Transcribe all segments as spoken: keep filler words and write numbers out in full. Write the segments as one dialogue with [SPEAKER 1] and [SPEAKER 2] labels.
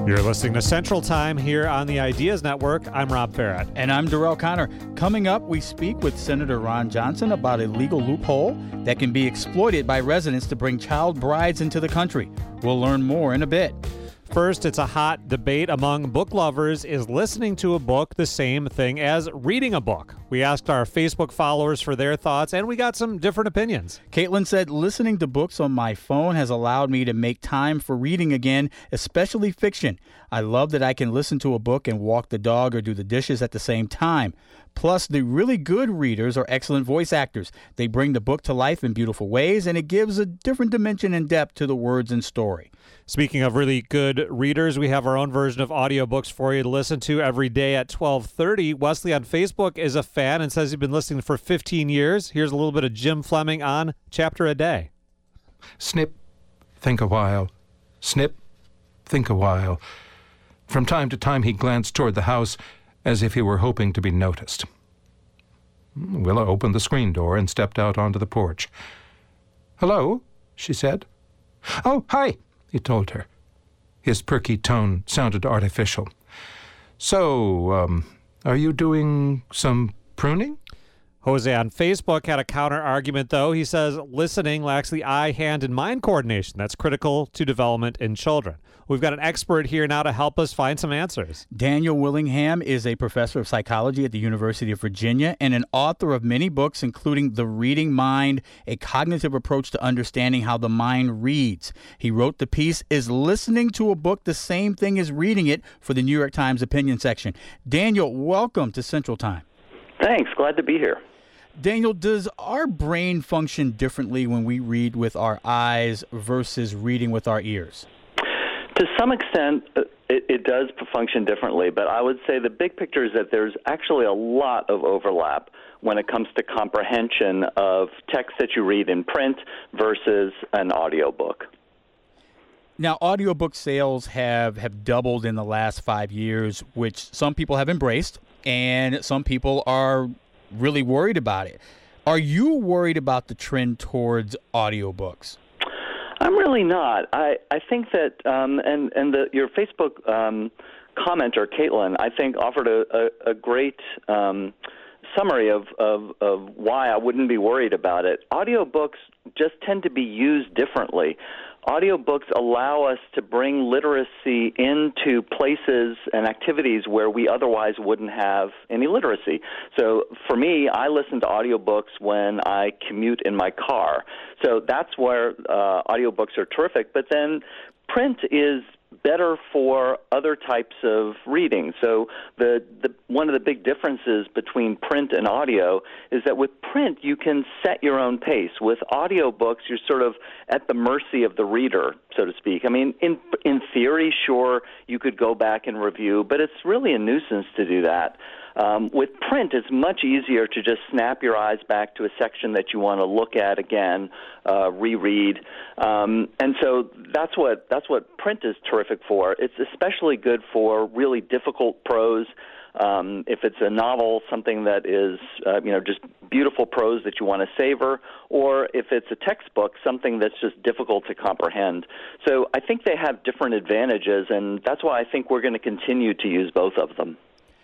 [SPEAKER 1] You're listening to Central Time here on the Ideas Network. I'm Rob Barrett.
[SPEAKER 2] And I'm Darrell Connor. Coming up, we speak with Senator Ron Johnson about a legal loophole that can be exploited by residents to bring child brides into the country. We'll learn more in a bit.
[SPEAKER 1] First, it's a hot debate among book lovers. Is listening to a book the same thing as reading a book? We asked our Facebook followers for their thoughts, and we got some different opinions.
[SPEAKER 2] Caitlin said, listening to books on my phone has allowed me to make time for reading again, especially fiction. I love that I can listen to a book and walk the dog or do the dishes at the same time. Plus, the really good readers are excellent voice actors. They bring the book to life in beautiful ways, and it gives a different dimension and depth to the words and story.
[SPEAKER 1] Speaking of really good readers, we have our own version of audiobooks for you to listen to every day at twelve thirty. Wesley on Facebook is a fan and says he's been listening for fifteen years. Here's a little bit of Jim Fleming on Chapter a Day.
[SPEAKER 3] Snip, think a while. Snip, think a while. From time to time he glanced toward the house as if he were hoping to be noticed. Willa opened the screen door and stepped out onto the porch. "Hello," she said. "Oh, hi," he told her. His perky tone sounded artificial. "So, um, are you doing some pruning?"
[SPEAKER 1] Jose on Facebook had a counter-argument, though. He says listening lacks the eye, hand, and mind coordination that's critical to development in children. We've got an expert here now to help us find some answers.
[SPEAKER 2] Daniel Willingham is a professor of psychology at the University of Virginia and an author of many books, including The Reading Mind, a cognitive approach to understanding how the mind reads. He wrote the piece, Is Listening to a Book the Same Thing as Reading It, for the New York Times opinion section. Daniel, welcome to Central Time.
[SPEAKER 4] Thanks. Glad to be here.
[SPEAKER 2] Daniel, does our brain function differently when we read with our eyes versus reading with our ears?
[SPEAKER 4] To some extent, it, it does function differently, but I would say the big picture is that there's actually a lot of overlap when it comes to comprehension of text that you read in print versus an audiobook.
[SPEAKER 2] Now, audiobook sales have, have doubled in the last five years, which some people have embraced, and some people are really worried about it. Are you worried about the trend towards audiobooks?
[SPEAKER 4] I'm really not. I, I think that, um, and, and the, your Facebook um, commenter, Caitlin, I think offered a, a, a great um, summary of, of, of why I wouldn't be worried about it. Audiobooks just tend to be used differently. Audiobooks allow us to bring literacy into places and activities where we otherwise wouldn't have any literacy. So for me, I listen to audiobooks when I commute in my car. So that's where uh, audiobooks are terrific. But then print is better for other types of reading. So the, the one of the big differences between print and audio is that with print, you can set your own pace. With audiobooks, you're sort of at the mercy of the reader, so to speak. I mean, in in theory, sure, you could go back and review, but it's really a nuisance to do that. Um, with print, it's much easier to just snap your eyes back to a section that you want to look at again, uh, reread, um, and so that's what that's what print is terrific for. It's especially good for really difficult prose. Um, if it's a novel, something that is uh, you know just beautiful prose that you want to savor, or if it's a textbook, something that's just difficult to comprehend. So I think they have different advantages, and that's why I think we're going to continue to use both of them.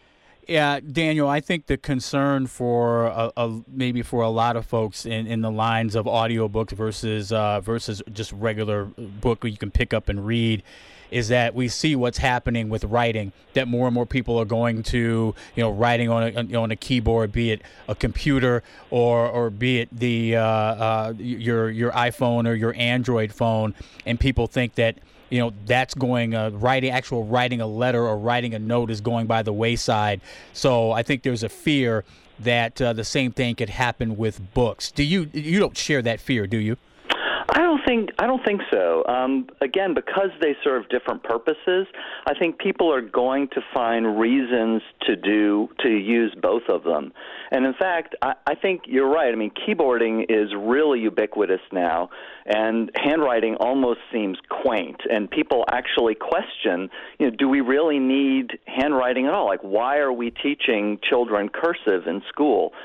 [SPEAKER 2] Yeah, Daniel, I think the concern for a, a, maybe for a lot of folks in, in the lines of audiobooks versus uh, versus just regular book you can pick up and read is that we see what's happening with writing, that more and more people are going to, you know, writing on a, on a keyboard, be it a computer or or be it the uh, uh, your your iPhone or your Android phone, and people think that, you know, that's going, uh, writing, actual writing a letter or writing a note is going by the wayside. So I think there's a fear that uh, the same thing could happen with books. Do you, you don't share that fear, do you?
[SPEAKER 4] I don't think I don't think so. Um, again, because they serve different purposes, I think people are going to find reasons to do to use both of them. And in fact, I, I think you're right. I mean, keyboarding is really ubiquitous now, and handwriting almost seems quaint. And people actually question, you know, do we really need handwriting at all? Like, why are we teaching children cursive in school?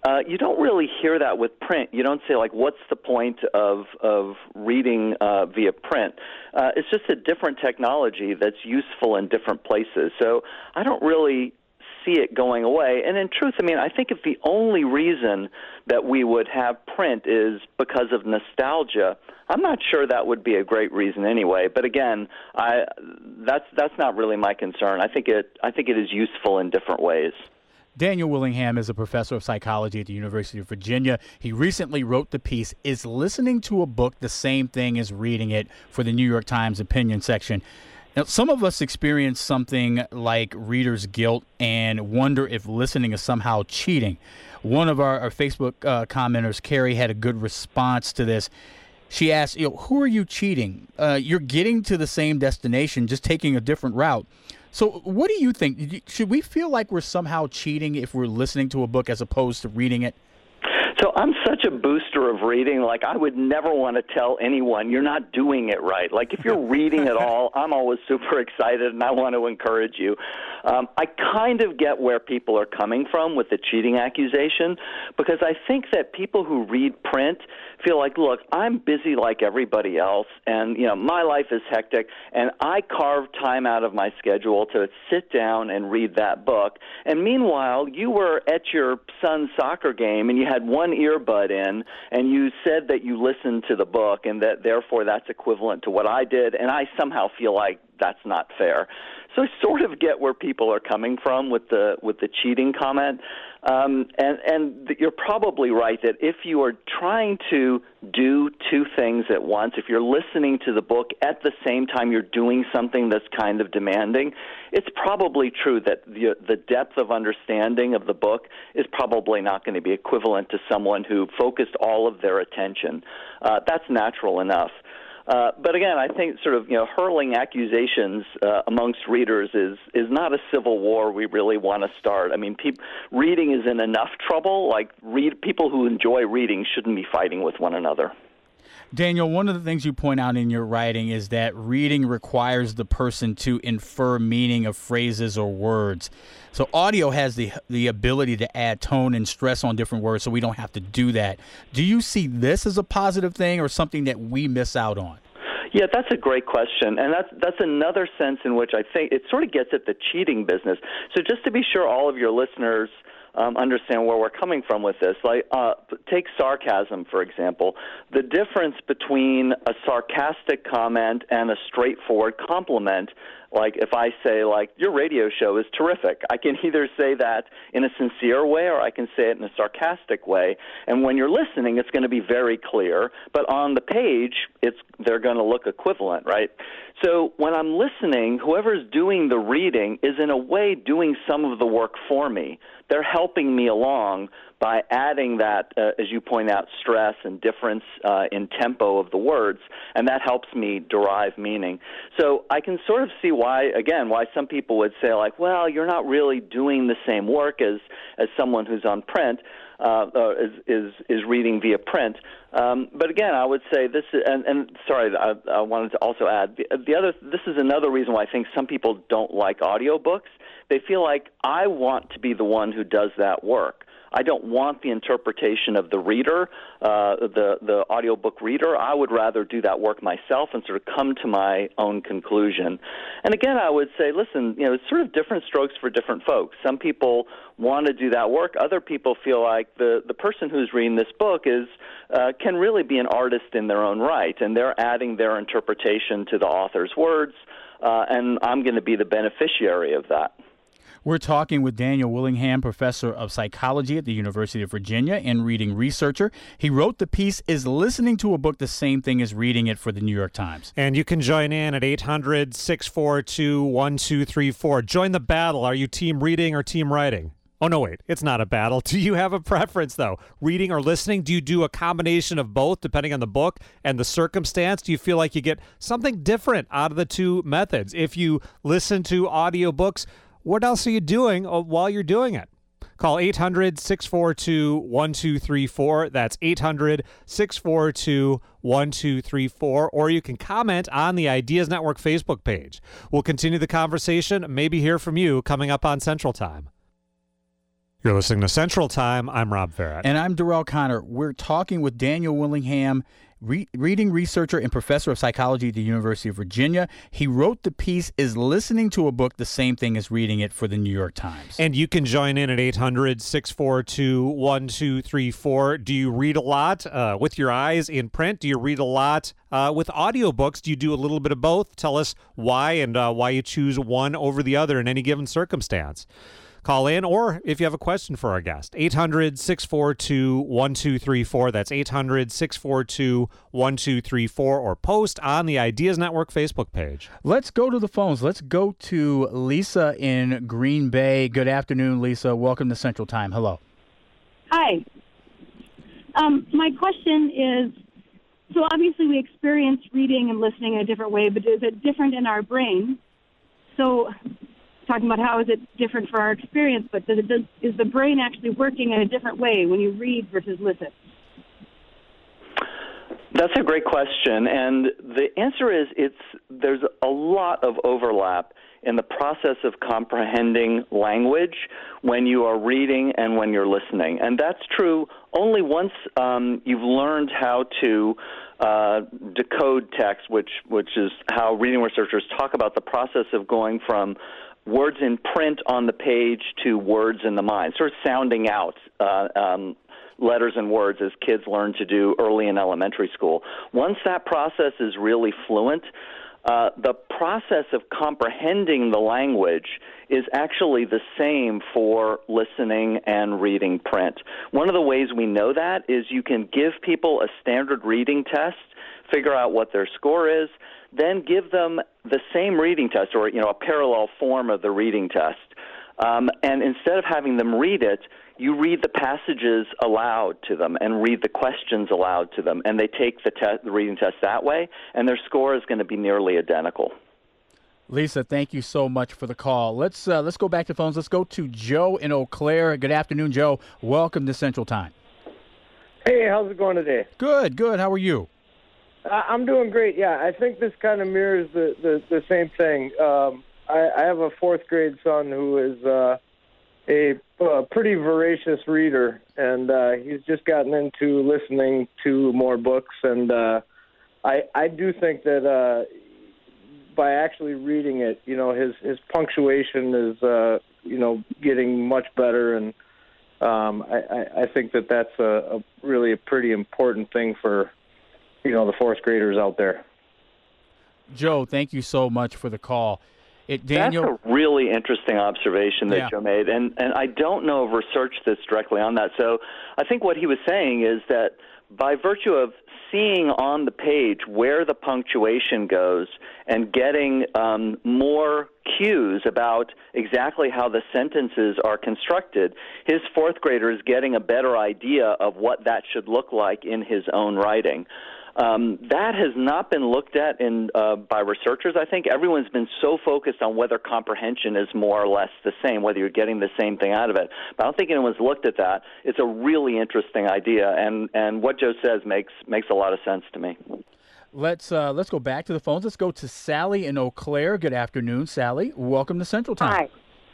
[SPEAKER 4] Uh, you don't really hear that with print. You don't say, like, what's the point of of reading uh, via print? Uh, it's just a different technology that's useful in different places. So I don't really see it going away. And in truth, I mean, I think if the only reason that we would have print is because of nostalgia, I'm not sure that would be a great reason anyway. But again, I that's that's not really my concern. I think it I think it is useful in different ways.
[SPEAKER 2] Daniel Willingham is a professor of psychology at the University of Virginia. He recently wrote the piece, Is Listening to a Book the Same Thing as Reading It, for the New York Times opinion section. Now, some of us experience something like reader's guilt and wonder if listening is somehow cheating. One of our, our Facebook uh, commenters, Carrie, had a good response to this. She asked, you know, who are you cheating? Uh, you're getting to the same destination, just taking a different route. So what do you think? Should we feel like we're somehow cheating if we're listening to a book as opposed to reading it?
[SPEAKER 4] So I'm such a booster of reading. Like, I would never want to tell anyone you're not doing it right. Like, if you're reading at all, I'm always super excited, and I want to encourage you. Um, I kind of get where people are coming from with the cheating accusation, because I think that people who read print feel like, look, I'm busy like everybody else, and, you know, my life is hectic, and I carve time out of my schedule to sit down and read that book. And meanwhile, you were at your son's soccer game, and you had one earbud in, and you said that you listened to the book, and that therefore that's equivalent to what I did, and I somehow feel like that's not fair. So I sort of get where people are coming from with the with the cheating comment, um, and and you're probably right that if you are trying to do two things at once, if you're listening to the book at the same time you're doing something that's kind of demanding, it's probably true that the the depth of understanding of the book is probably not going to be equivalent to someone who focused all of their attention. Uh, that's natural enough. Uh, but again, I think sort of, you know, hurling accusations uh, amongst readers is is not a civil war we really want to start. I mean, peop- reading is in enough trouble. Like, read people who enjoy reading shouldn't be fighting with one another.
[SPEAKER 2] Daniel, one of the things you point out in your writing is that reading requires the person to infer meaning of phrases or words. So audio has the the ability to add tone and stress on different words, so we don't have to do that. Do you see this as a positive thing or something that we miss out on?
[SPEAKER 4] Yeah, that's a great question, and that's that's another sense in which I think it sort of gets at the cheating business. So just to be sure all of your listeners Um, understand where we're coming from with this. Like, uh, take sarcasm, for example. The difference between a sarcastic comment and a straightforward compliment, like if I say, like, your radio show is terrific, I can either say that in a sincere way or I can say it in a sarcastic way. And when you're listening, it's going to be very clear. But on the page, it's they're going to look equivalent, right? So when I'm listening, whoever's doing the reading is in a way doing some of the work for me. They're helping me along by adding that, uh, as you point out, stress and difference uh, in tempo of the words, and that helps me derive meaning. So I can sort of see why, again, why some people would say, like, well, you're not really doing the same work as, as someone who's on print, uh, uh, is, is, is reading via print. Um, but again, I would say this, is, and, and sorry, I, I wanted to also add, the, the other, this is another reason why I think some people don't like audiobooks. They feel like I want to be the one who does that work. I don't want the interpretation of the reader, uh, the the audiobook reader. I would rather do that work myself and sort of come to my own conclusion. And again, I would say, listen, you know, it's sort of different strokes for different folks. Some people want to do that work. Other people feel like the, the person who's reading this book is uh, can really be an artist in their own right, and they're adding their interpretation to the author's words, uh, and I'm going to be the beneficiary of that.
[SPEAKER 2] We're talking with Daniel Willingham, professor of psychology at the University of Virginia and reading researcher. He wrote the piece, Is Listening to a Book the Same Thing as Reading It, for the New York Times.
[SPEAKER 1] And you can join in at eight hundred, six four two, one two three four. Join the battle. Are you team reading or team writing? Oh, no, wait. It's not a battle. Do you have a preference, though? Reading or listening? Do you do a combination of both, depending on the book and the circumstance? Do you feel like you get something different out of the two methods? If you listen to audiobooks, what else are you doing while you're doing it? Call eight hundred, six four two, one two three four. That's eight hundred, six four two, one two three four. Or you can comment on the Ideas Network Facebook page. We'll continue the conversation, maybe hear from you coming up on Central Time. You're listening to Central Time. I'm Rob Farrett.
[SPEAKER 2] And I'm Darrell Connor. We're talking with Daniel Willingham, re- reading researcher and professor of psychology at the University of Virginia. He wrote the piece, Is Listening to a Book the Same Thing as Reading It, for the New York Times.
[SPEAKER 1] And you can join in at eight hundred, six four two, one two three four. Do you read a lot uh, with your eyes in print? Do you read a lot uh, with audiobooks? Do you do a little bit of both? Tell us why and uh, why you choose one over the other in any given circumstance. Call in, or if you have a question for our guest, eight hundred, six four two, one two three four. That's eight hundred, six four two, one two three four, or post on the Ideas Network Facebook page.
[SPEAKER 2] Let's go to the phones. Let's go to Lisa in Green Bay. Good afternoon, Lisa. Welcome to Central Time. Hello.
[SPEAKER 5] Hi. Um, my question is, so obviously we experience reading and listening in a different way, but is it different in our brain? So talking about how is it different for our experience, but does it, does, is the brain actually working in a different way when you read versus listen?
[SPEAKER 4] That's a great question, and the answer is it's there's a lot of overlap in the process of comprehending language when you are reading and when you're listening. And that's true only once um, you've learned how to uh, decode text, which, which is how reading researchers talk about the process of going from words in print on the page to words in the mind, sort of sounding out uh, um, letters and words as kids learn to do early in elementary school. Once that process is really fluent, uh, the process of comprehending the language is actually the same for listening and reading print. One of the ways we know that is you can give people a standard reading test, figure out what their score is, then give them the same reading test, or you know, a parallel form of the reading test. Um, and instead of having them read it, you read the passages aloud to them and read the questions aloud to them, and they take the, te- the reading test that way, and their score is going to be nearly identical.
[SPEAKER 2] Lisa, thank you so much for the call. Let's uh, let's go back to phones. Let's go to Joe in Eau Claire. Good afternoon, Joe. Welcome to Central Time.
[SPEAKER 6] Hey, how's it going today?
[SPEAKER 2] Good, good. How are you?
[SPEAKER 6] I'm doing great. Yeah, I think this kind of mirrors the, the, the same thing. Um, I, I have a fourth grade son who is uh, a, a pretty voracious reader, and uh, he's just gotten into listening to more books. And uh, I I do think that uh, by actually reading it, you know, his his punctuation is uh, you know getting much better, and um, I, I think that that's a, a really a pretty important thing for, you know, the fourth graders out there.
[SPEAKER 2] Joe, thank you so much for the call. It, Daniel,
[SPEAKER 4] that's a really interesting observation that
[SPEAKER 2] yeah.
[SPEAKER 4] Joe made, and, and I don't know of research that's directly on that. So I think what he was saying is that by virtue of seeing on the page where the punctuation goes and getting um, more cues about exactly how the sentences are constructed, his fourth grader is getting a better idea of what that should look like in his own writing. Um, that has not been looked at in uh, by researchers. I think everyone's been so focused on whether comprehension is more or less the same, whether you're getting the same thing out of it. But I don't think anyone's looked at that. It's a really interesting idea, and, and what Joe says makes makes a lot of sense to me.
[SPEAKER 2] Let's uh, let's go back to the phones. Let's go to Sally in Eau Claire. Good afternoon, Sally. Welcome to Central Time.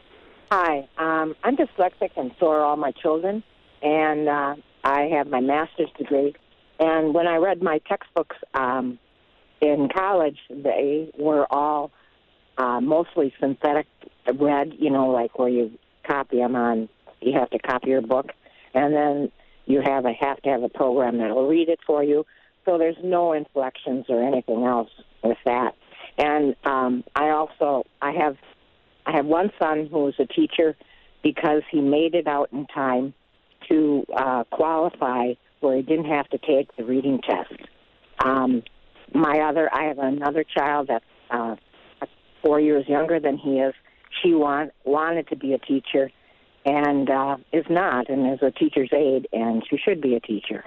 [SPEAKER 7] Hi. Hi. Um, I'm dyslexic, and so are all my children, and uh, I have my master's degree. And when I read my textbooks um, in college, they were all uh, mostly synthetic read, you know, like where you copy them on, you have to copy your book, and then you have a, have to have a program that will read it for you. So there's no inflections or anything else with that. And um, I also, I have, I have one son who is a teacher because he made it out in time to uh, qualify where he didn't have to take the reading test. Um, my other, I have another child that's uh, four years younger than he is. She want, wanted to be a teacher and uh, is not, and is a teacher's aide, and she should be a teacher.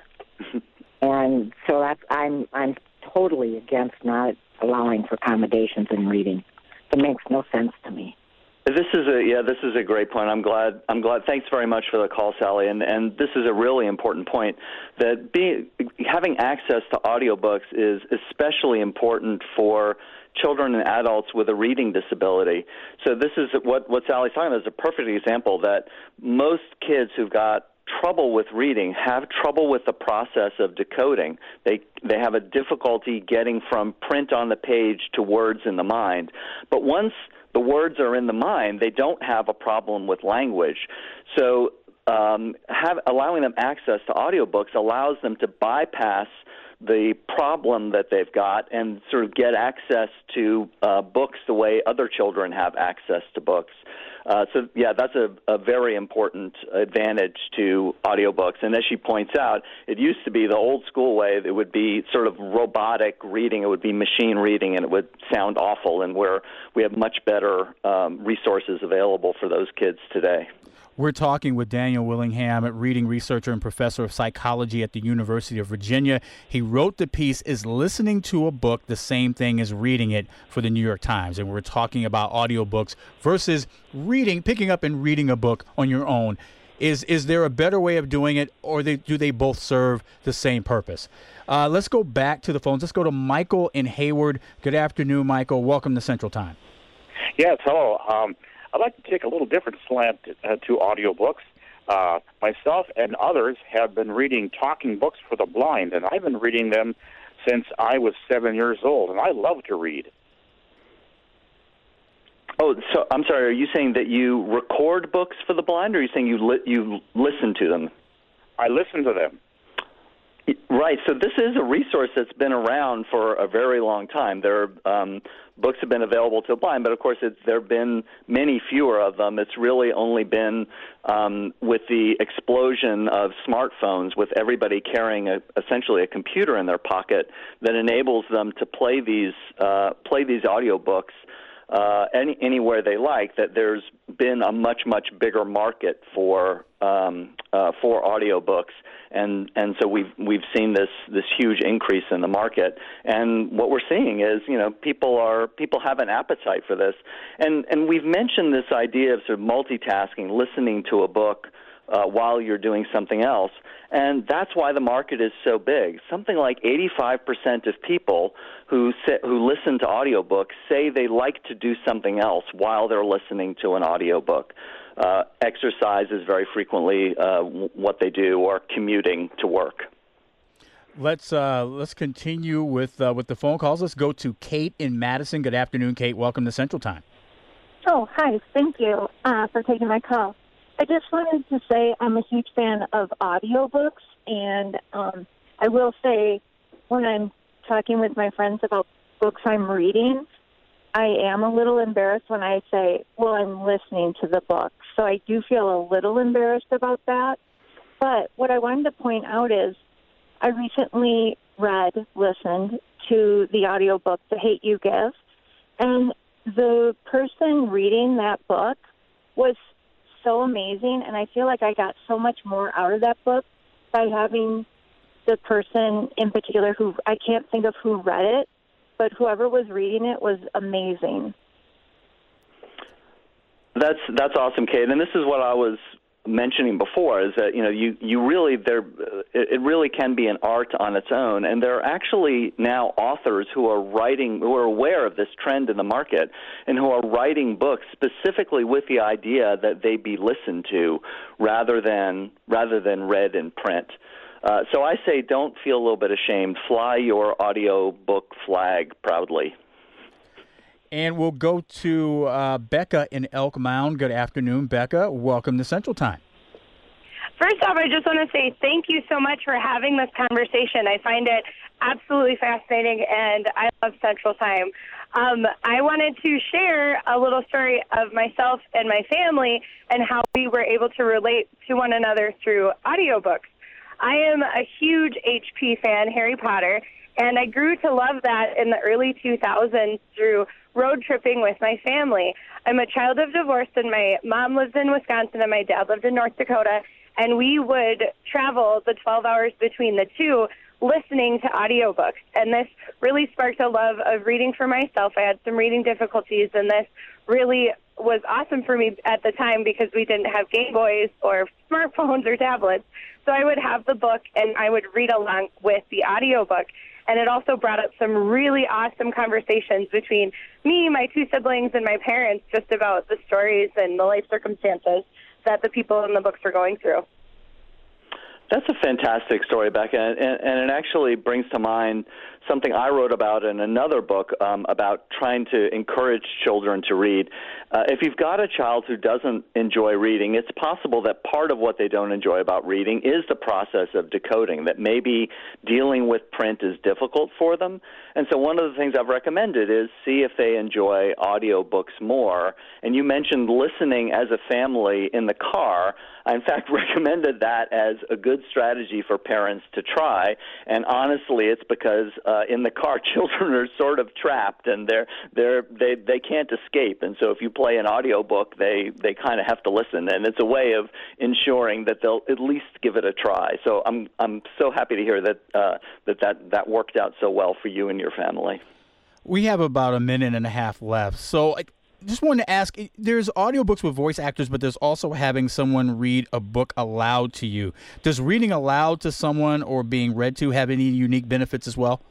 [SPEAKER 7] And so that's, I'm I'm totally against not allowing for accommodations in reading. It makes no sense to me.
[SPEAKER 4] This is a yeah. This is a great point. I'm glad. I'm glad. Thanks very much for the call, Sally. And and this is a really important point. That being having access to audiobooks is especially important for children and adults with a reading disability. So this is what what Sally's talking about is a perfect example that most kids who've got trouble with reading have trouble with the process of decoding. They they have a difficulty getting from print on the page to words in the mind. But once the words are in the mind, they don't have a problem with language. So um, have, allowing them access to audiobooks allows them to bypass the problem that they've got and sort of get access to uh, books the way other children have access to books. Uh, so, yeah, that's a, a very important advantage to audiobooks. And as she points out, it used to be the old school way. It would be sort of robotic reading. It would be machine reading, and it would sound awful. And where we have much better um, resources available for those kids today.
[SPEAKER 2] We're talking with Daniel Willingham, a reading researcher and professor of psychology at the University of Virginia. He wrote the piece, Is Listening to a Book the Same Thing as Reading It, for the New York Times. And we're talking about audiobooks versus reading, picking up and reading a book on your own. Is is there a better way of doing it, or they, do they both serve the same purpose? Uh, let's go back to the phones. Let's go to Michael in Hayward. Good afternoon, Michael. Welcome to Central Time.
[SPEAKER 8] Yes, hello. Um, I'd like to take a little different slant uh, to audiobooks. Uh, myself and others have been reading talking books for the blind, and I've been reading them since I was seven years old, and I love to read.
[SPEAKER 4] Oh, so I'm sorry. Are you saying that you record books for the blind, or are you saying you li- you listen to them?
[SPEAKER 8] I listen to them.
[SPEAKER 4] Right. So this is a resource that's been around for a very long time. There are, um, books have been available to the blind, but of course it's, there have been many fewer of them. It's really only been um, with the explosion of smartphones, with everybody carrying a, essentially a computer in their pocket, that enables them to play these uh, play these audiobooks uh, any, anywhere they like. That there's been a much much bigger market for um, uh, for audiobooks. And and so we've we've seen this this huge increase in the market, and what we're seeing is you know people are people have an appetite for this, and and we've mentioned this idea of sort of multitasking, listening to a book uh, while you're doing something else, and that's why the market is so big. Something like eighty-five percent of people who say, who listen to audiobooks say they like to do something else while they're listening to an audiobook. Uh, exercise is very frequently uh, w- what they do, or commuting to work.
[SPEAKER 2] Let's uh, let's continue with uh, with the phone calls. Let's go to Kate in Madison. Good afternoon, Kate. Welcome to Central Time.
[SPEAKER 9] Oh, hi. Thank you uh, for taking my call. I just wanted to say I'm a huge fan of audiobooks, and um, I will say when I'm talking with my friends about books I'm reading, I am a little embarrassed when I say, well, I'm listening to the book. So I do feel a little embarrassed about that. But what I wanted to point out is I recently read, listened to the audiobook, The Hate U Give, and the person reading that book was so amazing, and I feel like I got so much more out of that book by having the person in particular who, I can't think of who read it, but whoever was reading it was amazing.
[SPEAKER 4] That's that's awesome, Kate. And this is what I was mentioning before: is that you know you you really there it, it really can be an art on its own, and there are actually now authors who are writing who are aware of this trend in the market and who are writing books specifically with the idea that they be listened to rather than rather than read in print. Uh, so I say, don't feel a little bit ashamed. Fly your audio book flag proudly.
[SPEAKER 2] And we'll go to uh, Becca in Elk Mound. Good afternoon, Becca. Welcome to Central Time.
[SPEAKER 10] First off, I just want to say thank you so much for having this conversation. I find it absolutely fascinating, and I love Central Time. Um, I wanted to share a little story of myself and my family and how we were able to relate to one another through audiobooks. I am a huge H P fan, Harry Potter, and I grew to love that in the early two thousands through road tripping with my family. I'm a child of divorce, and my mom lives in Wisconsin and my dad lived in North Dakota, and we would travel the twelve hours between the two listening to audiobooks. And this really sparked a love of reading for myself. I had some reading difficulties, and this really was awesome for me at the time because we didn't have Game Boys or smartphones or tablets. So I would have the book and I would read along with the audiobook. And it also brought up some really awesome conversations between me, my two siblings, and my parents just about the stories and the life circumstances that the people in the books were going through.
[SPEAKER 4] That's a fantastic story, Becca, and, and it actually brings to mind something I wrote about in another book um, about trying to encourage children to read. Uh, if you've got a child who doesn't enjoy reading, it's possible that part of what they don't enjoy about reading is the process of decoding, that maybe dealing with print is difficult for them. And so one of the things I've recommended is see if they enjoy audiobooks more. And you mentioned listening as a family in the car. I, in fact, recommended that as a good strategy for parents to try. And honestly, it's because uh, in the car, children are sort of trapped and they're they're they they can't escape. And so if you play an audiobook, they they kind of have to listen. And it's a way of ensuring that they'll at least give it a try. So I'm I'm so happy to hear that uh, that, that that worked out so well for you and your family.
[SPEAKER 2] We have about a minute and a half left. So I just wanted to ask, there's audiobooks with voice actors, but there's also having someone read a book aloud to you. Does reading aloud to someone or being read to have any unique benefits as well?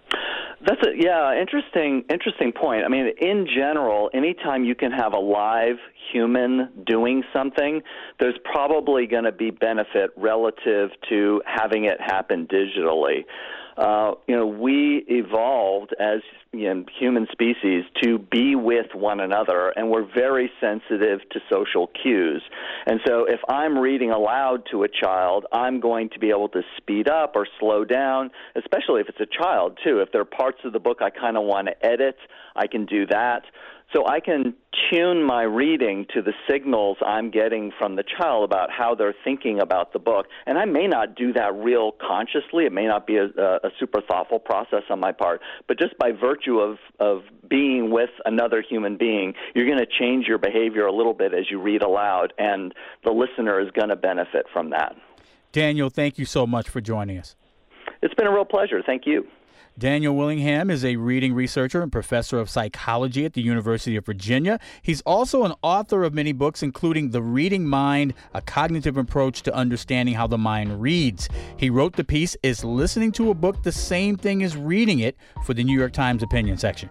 [SPEAKER 4] That's a yeah, interesting interesting point. I mean, in general, anytime you can have a live human doing something, there's probably going to be benefit relative to having it happen digitally. Uh, you know, we evolved as you know, human species to be with one another, and we're very sensitive to social cues. And so if I'm reading aloud to a child, I'm going to be able to speed up or slow down, especially if it's a child, too. If there are parts of the book I kind of want to edit, I can do that. So I can tune my reading to the signals I'm getting from the child about how they're thinking about the book. And I may not do that real consciously. It may not be a, a super thoughtful process on my part. But just by virtue of, of being with another human being, you're going to change your behavior a little bit as you read aloud, and the listener is going to benefit from that.
[SPEAKER 2] Daniel, thank you so much for joining us.
[SPEAKER 4] It's been a real pleasure. Thank you.
[SPEAKER 2] Daniel Willingham is a reading researcher and professor of psychology at the University of Virginia. He's also an author of many books, including The Reading Mind, A Cognitive Approach to Understanding How the Mind Reads. He wrote the piece, Is Listening to a Book the Same Thing as Reading It? For the New York Times opinion section.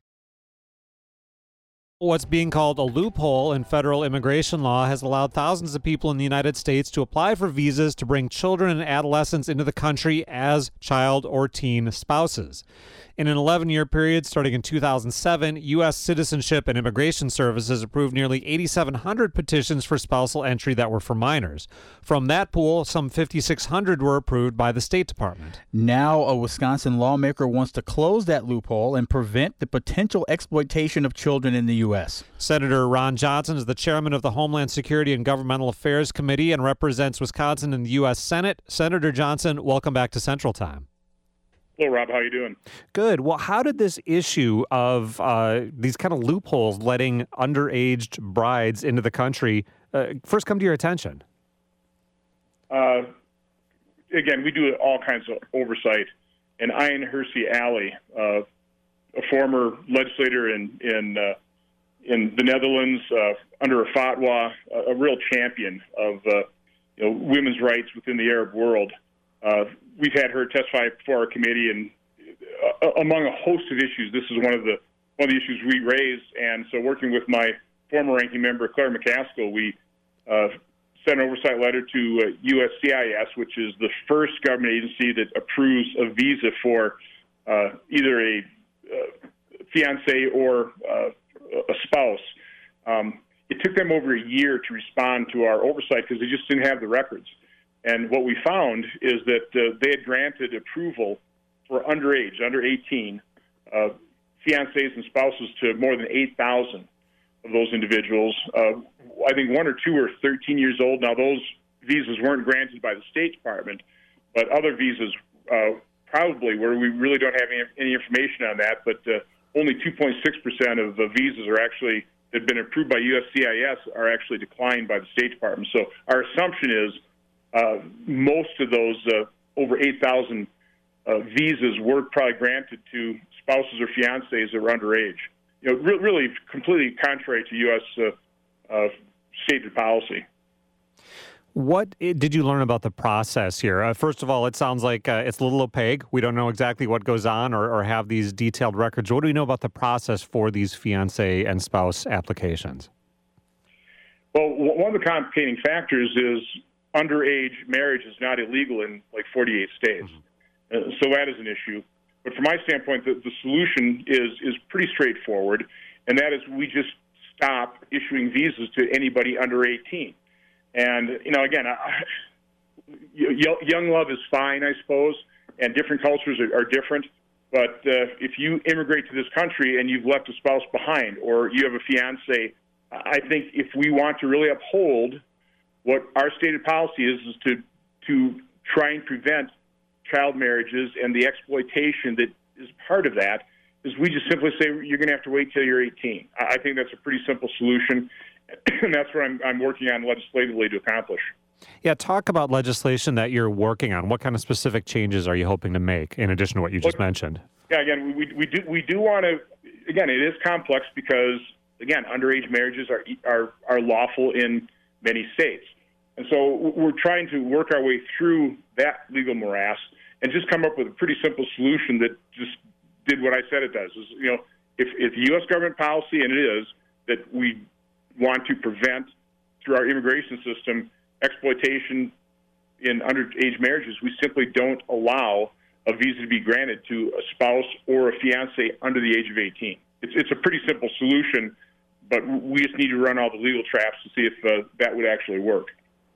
[SPEAKER 1] What's being called a loophole in federal immigration law has allowed thousands of people in the United States to apply for visas to bring children and adolescents into the country as child or teen spouses. In an eleven-year period starting in two thousand seven, U S Citizenship and Immigration Services approved nearly eighty-seven hundred petitions for spousal entry that were for minors. From that pool, some fifty-six hundred were approved by the State Department.
[SPEAKER 2] Now, a Wisconsin lawmaker wants to close that loophole and prevent the potential exploitation of children in the U S.
[SPEAKER 1] Senator Ron Johnson is the chairman of the Homeland Security and Governmental Affairs Committee and represents Wisconsin in the U S Senate. Senator Johnson, welcome back to Central Time.
[SPEAKER 11] Hello, Rob. How are you doing?
[SPEAKER 1] Good. Well, how did this issue of uh, these kind of loopholes letting underage brides into the country uh, first come to your attention?
[SPEAKER 11] Uh, again, we do all kinds of oversight. And Ian Hersey Alley, uh, a former legislator in in uh, in the Netherlands uh, under a fatwa, a, a real champion of uh, you know, women's rights within the Arab world. Uh, we've had her testify before our committee, and uh, among a host of issues, this is one of the one of the issues we raised. And so, working with my former ranking member Claire McCaskill, we uh, sent an oversight letter to uh, U S C I S, which is the first government agency that approves a visa for uh, either a uh, fiance or uh, a spouse. Um, it took them over a year to respond to our oversight because they just didn't have the records. And what we found is that uh, they had granted approval for underage, under eighteen, uh, fiancés and spouses to more than eight thousand of those individuals. Uh, I think one or two were thirteen years old. Now, those visas weren't granted by the State Department, but other visas uh, probably where we really don't have any, any information on that, but uh, only two point six percent of the visas are actually that have been approved by U S C I S are actually declined by the State Department. So our assumption is Uh, most of those uh, over eight thousand uh, visas were probably granted to spouses or fiancés that were underage. You you know, re- really completely contrary to U S Uh, uh, stated policy.
[SPEAKER 1] What did you learn about the process here? Uh, first of all, it sounds like uh, it's a little opaque. We don't know exactly what goes on or, or have these detailed records. What do we know about the process for these fiancé and spouse applications?
[SPEAKER 11] Well, w- one of the complicating factors is underage marriage is not illegal in like forty-eight states. Mm-hmm. Uh, so that is an issue. But from my standpoint, the, the solution is is pretty straightforward, and that is we just stop issuing visas to anybody under eighteen. And, you know, again, I, young love is fine, I suppose, and different cultures are, are different. But uh, if you immigrate to this country and you've left a spouse behind or you have a fiancé, I think if we want to really uphold what our stated policy is, is to, to try and prevent child marriages and the exploitation that is part of that, is we just simply say you're going to have to wait till you're eighteen. I think that's a pretty simple solution, and that's what I'm, I'm working on legislatively to accomplish.
[SPEAKER 1] Yeah, talk about legislation that you're working on. What kind of specific changes are you hoping to make, in addition to what you just well, mentioned?
[SPEAKER 11] Yeah, again, we, we do we do want to, again, it is complex because, again, underage marriages are, are, are lawful in many states. And so we're trying to work our way through that legal morass and just come up with a pretty simple solution that just did what I said it does. Is, you know, if, if U S government policy, and it is, that we want to prevent, through our immigration system, exploitation in underage marriages, we simply don't allow a visa to be granted to a spouse or a fiancé under the age of eighteen. It's, it's a pretty simple solution, but we just need to run all the legal traps to see if uh, that would actually work.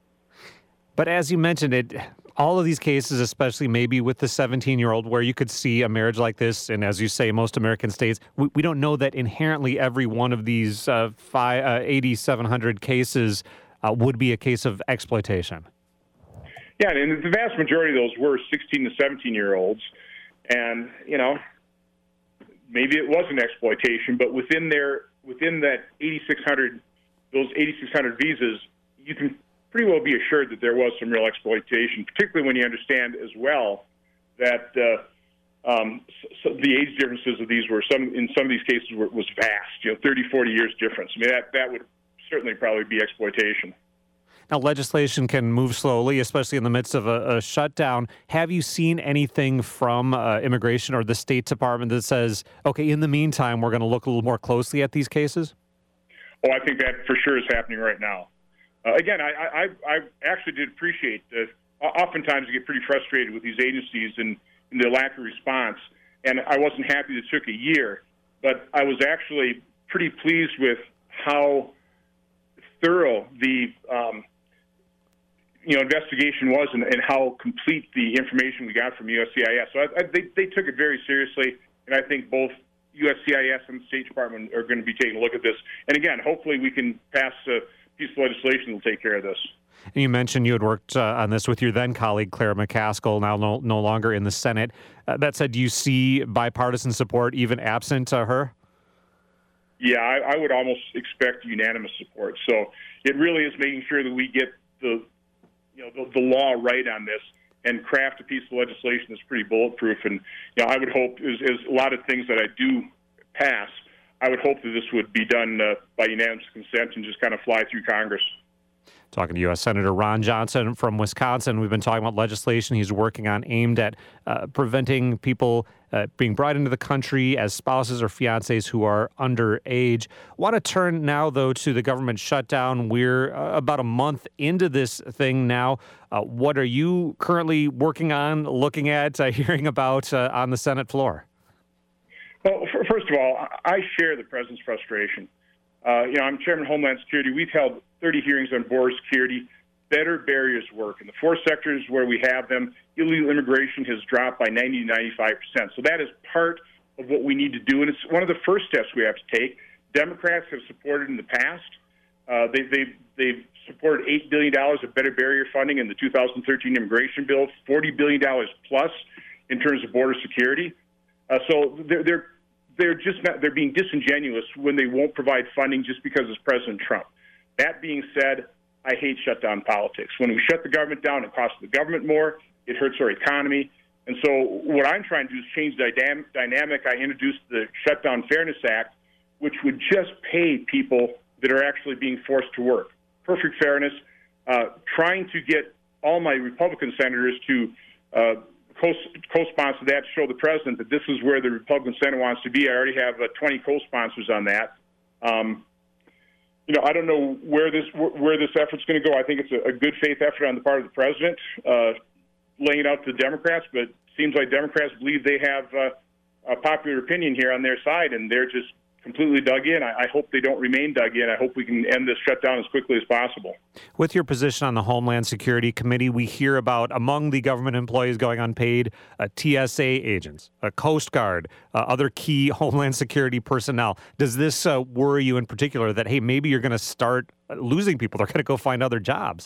[SPEAKER 1] But as you mentioned, it all of these cases, especially maybe with the seventeen-year-old, where you could see a marriage like this, and as you say, most American states, we, we don't know that inherently every one of these uh, five, uh, eighty-seven hundred cases uh, would be a case of exploitation.
[SPEAKER 11] Yeah, and the vast majority of those were sixteen to seventeen-year-olds, and, you know, maybe it wasn't exploitation, but within their within that eighty-six hundred, those eighty-six hundred visas, you can pretty well be assured that there was some real exploitation, particularly when you understand as well that uh, um, so the age differences of these were some in some of these cases were, was vast, you know, thirty, forty years difference. I mean, that, that would certainly probably be exploitation.
[SPEAKER 1] Now, legislation can move slowly, especially in the midst of a, a shutdown. Have you seen anything from uh, immigration or the State Department that says, okay, in the meantime, we're going to look a little more closely at these cases?
[SPEAKER 11] Oh, I think that for sure is happening right now. Uh, again, I, I, I actually did appreciate that. Oftentimes you get pretty frustrated with these agencies and, and their lack of response, and I wasn't happy that it took a year, but I was actually pretty pleased with how thorough the um, you know investigation was and, and how complete the information we got from U S C I S. So I, I, they, they took it very seriously, and I think both U S C I S and the State Department are going to be taking a look at this. And again, hopefully we can pass a piece of legislation that will take care of this.
[SPEAKER 1] And you mentioned you had worked uh, on this with your then colleague, Claire McCaskill, now no, no longer in the Senate. Uh, that said, do you see bipartisan support even absent uh, her?
[SPEAKER 11] Yeah, I, I would almost expect unanimous support. So it really is making sure that we get the you know the, the law right on this and craft a piece of legislation that's pretty bulletproof. And you know, I would hope, as, as a lot of things that I do pass, I would hope that this would be done uh, by unanimous consent and just kind of fly through Congress.
[SPEAKER 1] Talking to U S Senator Ron Johnson from Wisconsin. We've been talking about legislation he's working on aimed at uh, preventing people uh, being brought into the country as spouses or fiancés who are underage. Want to turn now, though, to the government shutdown. We're uh, about a month into this thing now. Uh, what are you currently working on, looking at, uh, hearing about uh, on the Senate floor?
[SPEAKER 11] Well, first of all, I share the president's frustration. Uh, you know, I'm chairman of Homeland Security. We've held thirty hearings on border security. Better barriers work. In the four sectors where we have them, illegal immigration has dropped by ninety to ninety-five percent. So that is part of what we need to do, and it's one of the first steps we have to take. Democrats have supported in the past. Uh, they, they've, they've supported eight billion dollars of better barrier funding in the two thousand thirteen immigration bill, forty billion dollars plus in terms of border security. Uh, so they're, they're They're just not, they're being disingenuous when they won't provide funding just because it's President Trump. That being said, I hate shutdown politics. When we shut the government down, it costs the government more. It hurts our economy. And so what I'm trying to do is change the dynamic. I introduced the Shutdown Fairness Act, which would just pay people that are actually being forced to work. Perfect fairness. Uh, trying to get all my Republican senators to uh, co- co-sponsor that, show the president that this is where the Republican Senate wants to be. I already have uh, twenty co-sponsors on that. Um, you know, I don't know where this where this effort's going to go. I think it's a, a good faith effort on the part of the president, uh, laying it out to the Democrats, but it seems like Democrats believe they have uh, a popular opinion here on their side, and they're just completely dug in. I, I hope they don't remain dug in. I hope we can end this shutdown as quickly as possible.
[SPEAKER 1] With your position on the Homeland Security Committee, we hear about, among the government employees going unpaid, uh, T S A agents, a Coast Guard, uh, other key Homeland Security personnel. Does this uh, worry you in particular that, hey, maybe you're going to start losing people? They're going to go find other jobs.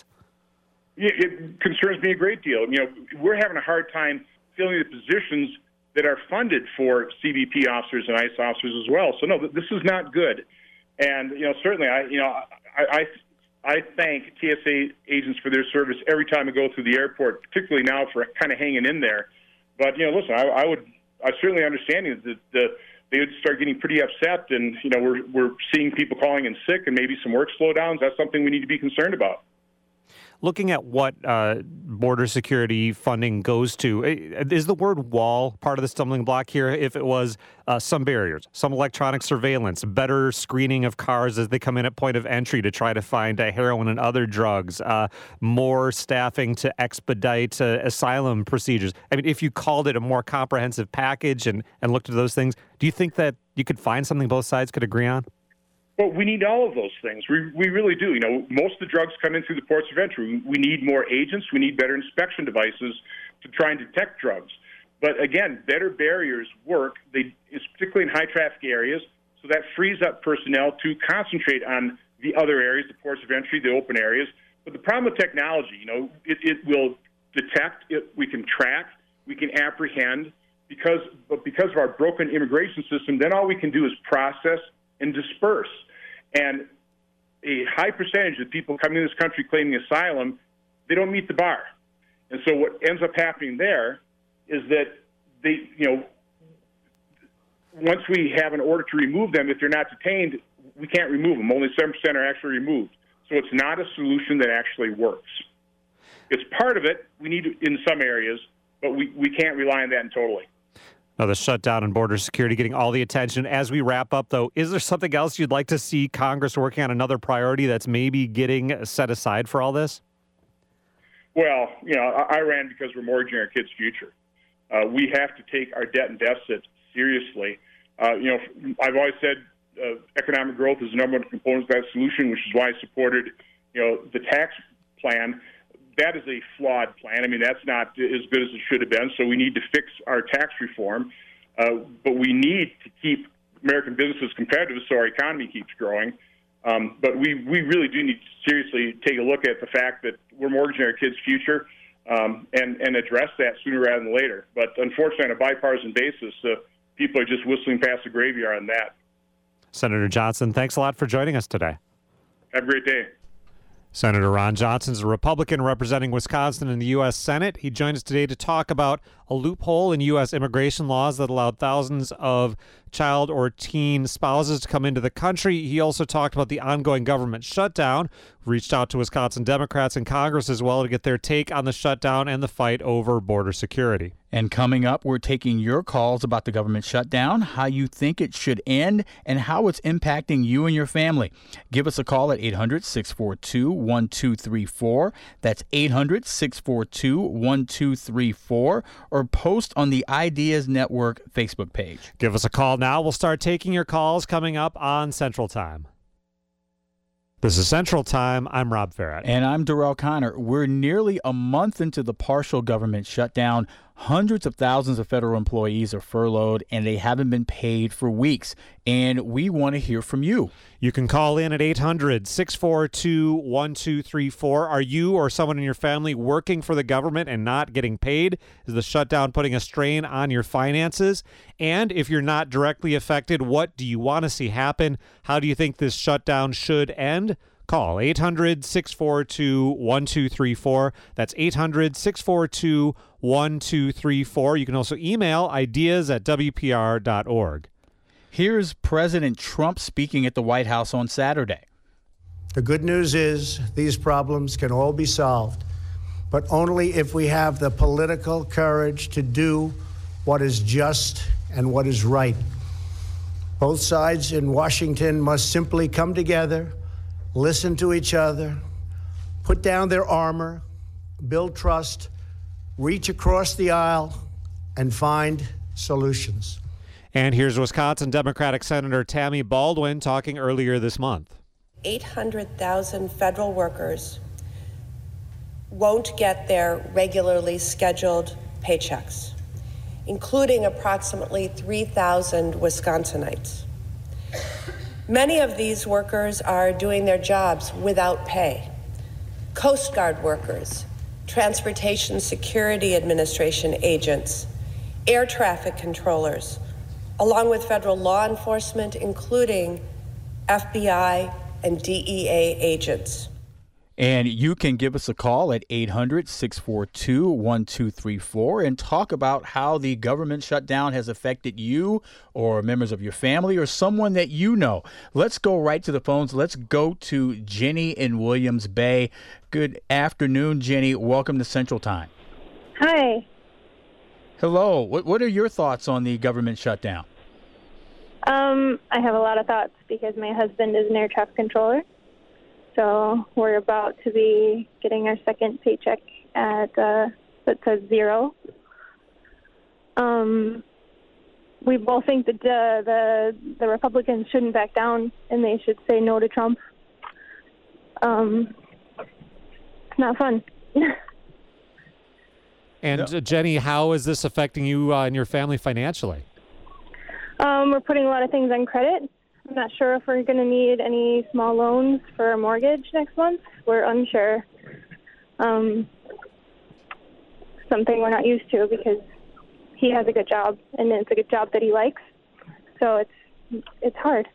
[SPEAKER 11] It, it concerns me a great deal. You know, we're having a hard time filling the positions that are funded for C B P officers and ICE officers as well. So no, this is not good. And you know, certainly, I you know, I I, I thank T S A agents for their service every time I go through the airport, particularly now for kind of hanging in there. But you know, listen, I, I would I certainly understand that the they would start getting pretty upset, and you know, we're we're seeing people calling in sick and maybe some work slowdowns. That's something we need to be concerned about.
[SPEAKER 1] Looking at what uh, border security funding goes to, is the word wall part of the stumbling block here? If it was uh, some barriers, some electronic surveillance, better screening of cars as they come in at point of entry to try to find uh, heroin and other drugs, uh, more staffing to expedite uh, asylum procedures. I mean, if you called it a more comprehensive package and, and looked at those things, do you think that you could find something both sides could agree on?
[SPEAKER 11] Well, we need all of those things. We we really do. You know, most of the drugs come in through the ports of entry. We need more agents. We need better inspection devices to try and detect drugs. But again, better barriers work. They, particularly in high traffic areas, so that frees up personnel to concentrate on the other areas, the ports of entry, the open areas. But the problem with technology, you know, it, it will detect. It, we can track. We can apprehend. Because, but because of our broken immigration system, then all we can do is process and disperse. And a high percentage of people coming to this country claiming asylum, they don't meet the bar. And so what ends up happening there is that they, you know, once we have an order to remove them, if they're not detained, we can't remove them. Only seven percent are actually removed. So it's not a solution that actually works. It's part of it. We need it in some areas, but we, we can't rely on that in totally.
[SPEAKER 1] Now, the shutdown and border security getting all the attention. As we wrap up, though, is there something else you'd like to see Congress working on, another priority that's maybe getting set aside for all this?
[SPEAKER 11] Well, you know, I, I ran because we're mortgaging our kids' future. Uh, we have to take our debt and deficit seriously. Uh, you know, I've always said uh, economic growth is the number one component of that solution, which is why I supported, you know, the tax plan. That is a flawed plan. I mean, that's not as good as it should have been, so we need to fix our tax reform. Uh, but we need to keep American businesses competitive so our economy keeps growing. Um, but we, we really do need to seriously take a look at the fact that we're mortgaging our kids' future um, and, and address that sooner rather than later. But unfortunately, on a bipartisan basis, uh, people are just whistling past the graveyard on that.
[SPEAKER 1] Senator Johnson, thanks a lot for joining us today.
[SPEAKER 11] Have a great day.
[SPEAKER 1] Senator Ron Johnson is a Republican representing Wisconsin in the U S Senate. He joined us today to talk about a loophole in U S immigration laws that allowed thousands of child or teen spouses to come into the country. He also talked about the ongoing government shutdown, reached out to Wisconsin Democrats in Congress as well to get their take on the shutdown and the fight over border security.
[SPEAKER 2] And coming up, we're taking your calls about the government shutdown, how you think it should end, and how it's impacting you and your family. Give us a call at eight hundred, six four two, one two three four. That's eight hundred, six four two, one two three four. Or post on the Ideas Network Facebook page.
[SPEAKER 1] Give us a call now. We'll start taking your calls coming up on Central Time. This is Central Time. I'm Rob Farrett.
[SPEAKER 2] And I'm Darrell Connor. We're nearly a month into the partial government shutdown. Hundreds of thousands of federal employees are furloughed, and they haven't been paid for weeks. And we want to hear from you.
[SPEAKER 1] You can call in at eight hundred, six four two, one two three four. Are you or someone in your family working for the government and not getting paid? Is the shutdown putting a strain on your finances? And if you're not directly affected, what do you want to see happen? How do you think this shutdown should end? Call eight hundred, six four two, one two three four. That's eight hundred, six four two, one two three four. You can also email ideas at w p r dot org.
[SPEAKER 2] Here's President Trump speaking at the White House on Saturday.
[SPEAKER 12] The good news is these problems can all be solved, but only if we have the political courage to do what is just and what is right. Both sides in Washington must simply come together, listen to each other, put down their armor, build trust, reach across the aisle, and find solutions.
[SPEAKER 1] And here's Wisconsin Democratic Senator Tammy Baldwin talking earlier this month.
[SPEAKER 13] eight hundred thousand federal workers won't get their regularly scheduled paychecks, including approximately three thousand Wisconsinites. Many of these workers are doing their jobs without pay. Coast Guard workers, Transportation Security Administration agents, air traffic controllers, along with federal law enforcement, including F B I and D E A agents.
[SPEAKER 2] And you can give us a call at eight hundred, six four two, one two three four and talk about how the government shutdown has affected you or members of your family or someone that you know. Let's go right to the phones. Let's go to Jenny in Williams Bay. Good afternoon, Jenny. Welcome to Central Time.
[SPEAKER 14] Hi.
[SPEAKER 2] Hello. What what are your thoughts on the government shutdown?
[SPEAKER 14] Um, I have a lot of thoughts because my husband is an air traffic controller. So we're about to be getting our second paycheck at uh, that says zero. Um, we both think that uh, the the Republicans shouldn't back down and they should say no to Trump. Um, it's not fun.
[SPEAKER 1] And uh, Jenny, how is this affecting you uh, and your family financially?
[SPEAKER 14] Um, we're putting a lot of things on credit. I'm not sure if we're going to need any small loans for a mortgage next month. We're unsure. Um, something we're not used to because he has a good job, and it's a good job that he likes. So it's it's hard.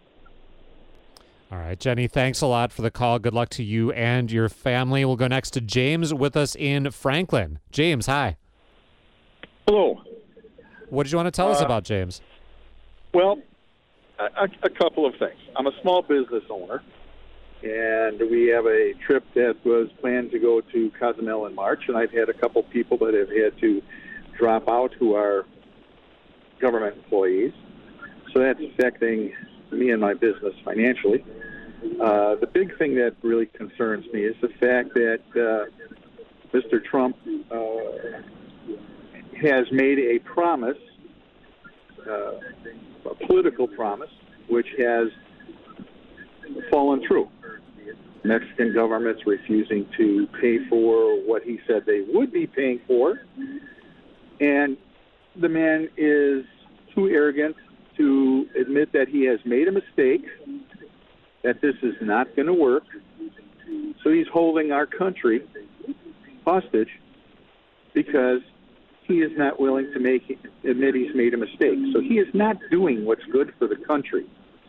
[SPEAKER 1] All right, Jenny, thanks a lot for the call. Good luck to you and your family. We'll go next to James with us in Franklin. James, hi.
[SPEAKER 15] Hello.
[SPEAKER 1] What did you want to tell uh, us about, James?
[SPEAKER 15] Well, a, a couple of things. I'm a small business owner, and we have a trip that was planned to go to Cozumel in March, and I've had a couple people that have had to drop out who are government employees. So that's affecting me and my business financially. Uh, the big thing that really concerns me is the fact that uh, Mister Trump uh, has made a promise, uh, a political promise, which has fallen through. Mexican government's refusing to pay for what he said they would be paying for, and the man is too arrogant to admit that he has made a mistake, that this is not going to work. So he's holding our country hostage because he is not willing to make admit he's made a mistake. So he is not doing what's good for the country.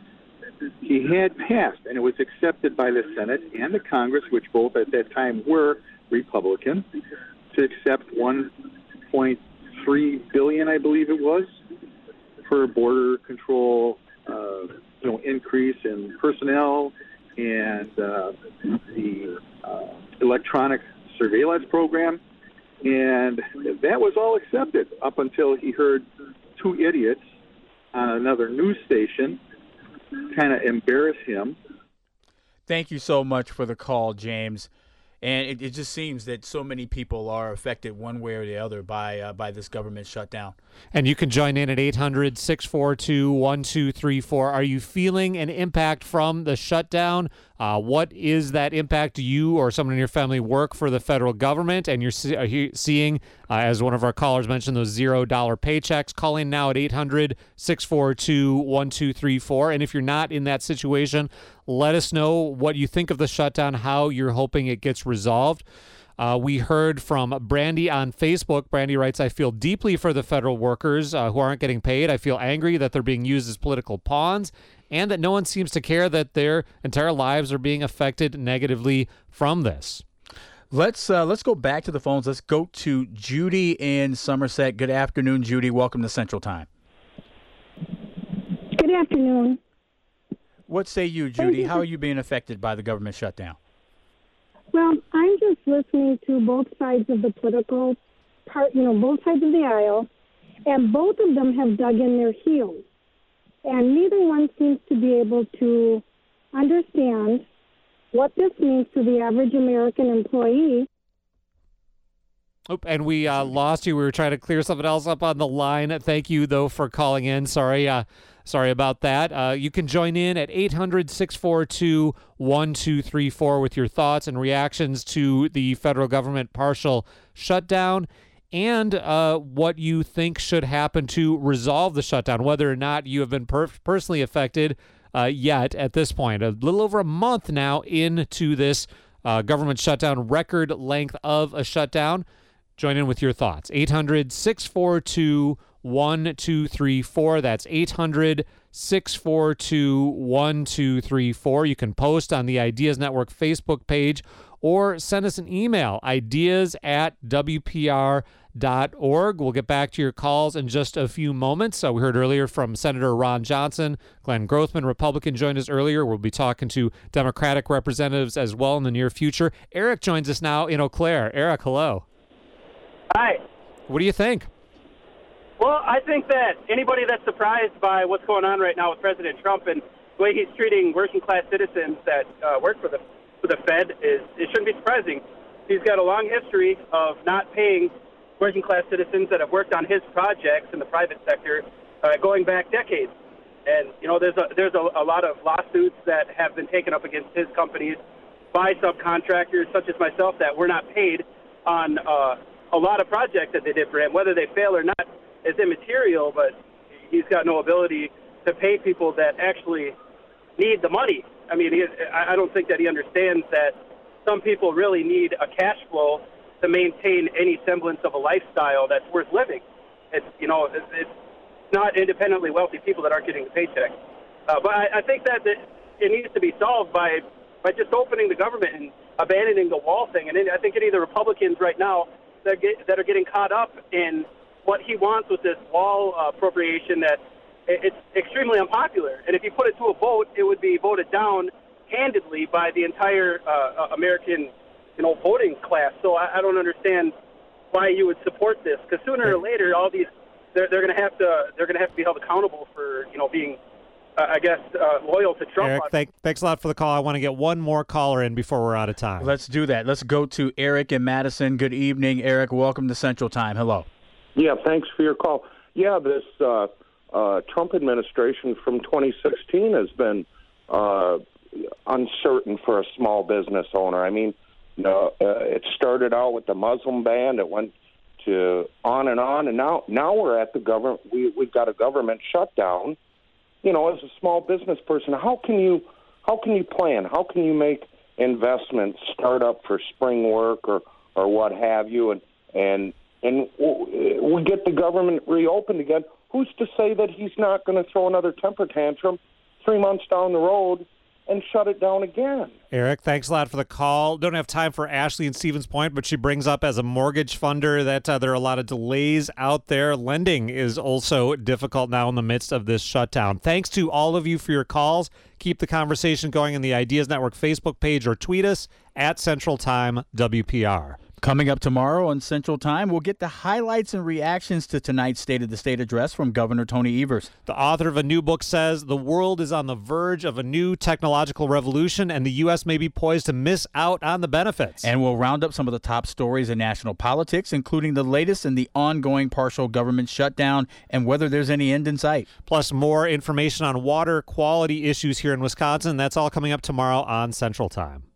[SPEAKER 15] He had passed, and it was accepted by the Senate and the Congress, which both at that time were Republican, to accept one point three billion dollars, I believe it was, for border control, uh, you know, increase in personnel and uh, the uh, electronic surveillance program. And that was all accepted up until he heard two idiots on another news station kind of embarrass him.
[SPEAKER 2] Thank you so much for the call, James. And it, it just seems that so many people are affected one way or the other by uh, by this government shutdown.
[SPEAKER 1] And you can join in at eight hundred, six four two, one two three four. Are you feeling an impact from the shutdown? Uh, what is that impact? Do you or someone in your family work for the federal government and you're see, uh, he, seeing, uh, as one of our callers mentioned, those zero dollar paychecks? Call in now at eight hundred, six four two, one two three four. And if you're not in that situation, let us know what you think of the shutdown, how you're hoping it gets resolved. Uh, we heard from Brandy on Facebook. Brandy writes, I feel deeply for the federal workers uh, who aren't getting paid. I feel angry that they're being used as political pawns and that no one seems to care that their entire lives are being affected negatively from this.
[SPEAKER 2] Let's uh, let's go back to the phones. Let's go to Judy in Somerset. Good afternoon, Judy. Welcome to Central Time.
[SPEAKER 16] Good Good afternoon.
[SPEAKER 2] What say you, Judy? How are you being affected by the government shutdown?
[SPEAKER 16] Well, I'm just listening to both sides of the political part, you know, both sides of the aisle, and both of them have dug in their heels. And neither one seems to be able to understand what this means to the average American employee.
[SPEAKER 1] Oh, and we uh, lost you. We were trying to clear something else up on the line. Thank you, though, for calling in. Sorry uh, sorry about that. Uh, you can join in at eight hundred, six four two, one two three four with your thoughts and reactions to the federal government partial shutdown and uh, what you think should happen to resolve the shutdown, whether or not you have been per- personally affected uh, yet at this point. A little over a month now into this uh, government shutdown, record length of a shutdown. Join in with your thoughts. eight hundred, six four two, one two three four. That's eight hundred, six four two, one two three four. You can post on the Ideas Network Facebook page or send us an email, ideas at w p r dot org. We'll get back to your calls in just a few moments. So we heard earlier from Senator Ron Johnson. Glenn Grothman, Republican, joined us earlier. We'll be talking to Democratic representatives as well in the near future. Eric joins us now in Eau Claire. Eric, hello.
[SPEAKER 17] Hi.
[SPEAKER 1] What do you think?
[SPEAKER 17] Well, I think that anybody that's surprised by what's going on right now with President Trump and the way he's treating working-class citizens that uh, work for the for the Fed is it shouldn't be surprising. He's got a long history of not paying working-class citizens that have worked on his projects in the private sector uh, going back decades. And you know, there's a there's a, a lot of lawsuits that have been taken up against his companies by subcontractors such as myself that were not paid on uh, a lot of projects that they did for him. Whether they fail or not is immaterial, but he's got no ability to pay people that actually need the money. I mean, he, I don't think that he understands that some people really need a cash flow to maintain any semblance of a lifestyle that's worth living. It's, you know, it's, it's not independently wealthy people that aren't getting the paycheck. Uh, but I, I think that it needs to be solved by, by just opening the government and abandoning the wall thing. And I think any of the Republicans right now that get, that are getting caught up in what he wants with this wall uh, appropriation that it's extremely unpopular. And if you put it to a vote, it would be voted down handedly by the entire uh, American, you know, voting class. So I, I don't understand why you would support this, because sooner or later, all these they're, they're going to have to they're going to have to be held accountable for, you know, being, uh, I guess, uh, loyal to Trump.
[SPEAKER 1] Eric, thank, thanks a lot for the call. I want to get one more caller in before we're out of time.
[SPEAKER 2] Let's do that. Let's go to Eric in Madison. Good evening, Eric. Welcome to Central Time. Hello.
[SPEAKER 18] Yeah, thanks for your call. Yeah, this uh, uh, Trump administration from twenty sixteen has been uh, uncertain for a small business owner. I mean, you know, uh, it started out with the Muslim ban. It went to on and on, and now now we're at the government. We we've got a government shutdown. You know, as a small business person, how can you how can you plan? How can you make investments, start up for spring work or or what have you, and and and we get the government reopened again? Who's to say that he's not going to throw another temper tantrum three months down the road and shut it down again?
[SPEAKER 1] Eric, thanks a lot for the call. Don't have time for Ashley in Stevens Point, but she brings up as a mortgage funder that uh, there are a lot of delays out there. Lending is also difficult now in the midst of this shutdown. Thanks to all of you for your calls. Keep the conversation going in the Ideas Network Facebook page or tweet us at Central Time W P R.
[SPEAKER 2] Coming up tomorrow on Central Time, we'll get the highlights and reactions to tonight's State of the State address from Governor Tony Evers.
[SPEAKER 1] The author of a new book says the world is on the verge of a new technological revolution, and the U S may be poised to miss out on the benefits.
[SPEAKER 2] And we'll round up some of the top stories in national politics, including the latest in the ongoing partial government shutdown and whether there's any end in sight.
[SPEAKER 1] Plus, more information on water quality issues here in Wisconsin. That's all coming up tomorrow on Central Time.